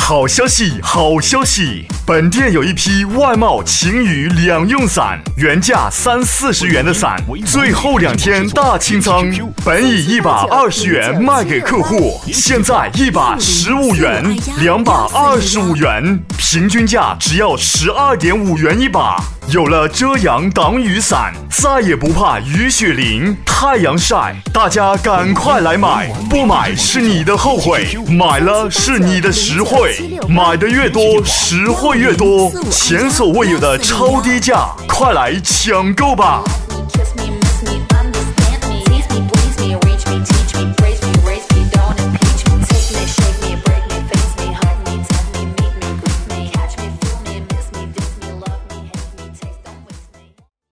好消息，好消息！本店有一批外贸晴雨两用伞，原价30-40元的伞，最后2天大清仓，本以1把20元卖给客户，现在1把15元，2把25元，平均价只要12.5元一把。有了遮阳挡雨伞，再也不怕雨雪淋、太阳晒，大家赶快来买，不买是你的后悔，买了是你的实惠，买的越多，实惠越多，前所未有的超低价，快来抢购吧！